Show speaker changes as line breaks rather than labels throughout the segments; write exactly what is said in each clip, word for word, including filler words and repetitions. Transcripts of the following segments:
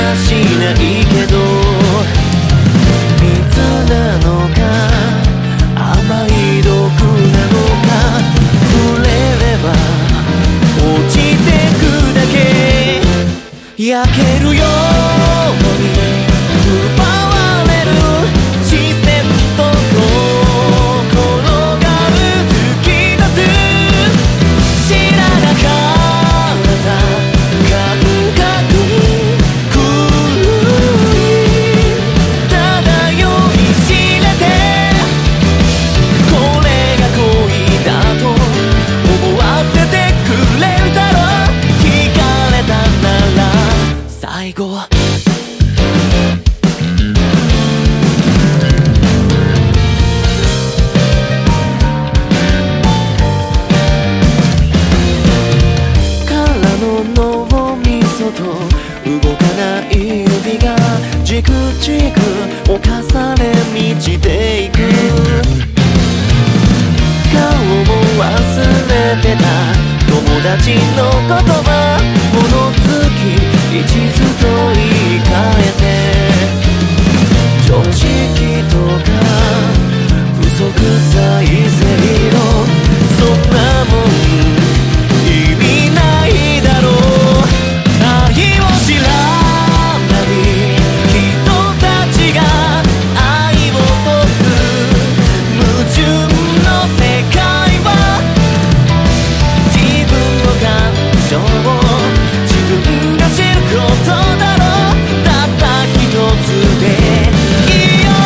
はしないけど、水なのか甘い毒なのか、触れれば落ちてくだけ。焼けるように奪われる視線と心がうずき出す。知らなかった感覚に狂い漂い知れて、これが恋だと思わせてくれるだろう。聞かれたなら最後。動かない指がじくじく侵され満ちていく。顔も忘れてた友達の言葉、物好き一途と言い換えて、常識とか嘘くさい正論、そんなもん意味ないだろう。愛を知らない人たちが愛を解く矛盾の世界は、自分の感情を自分が知ることだろう。たった一つでいいよ。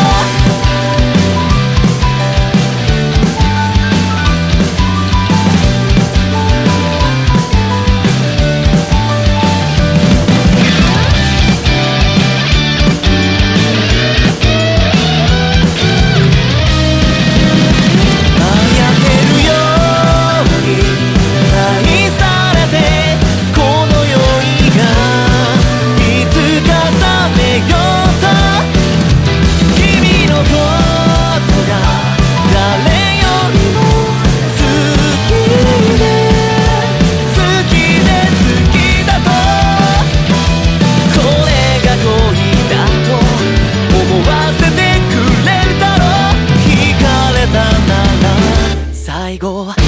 最後。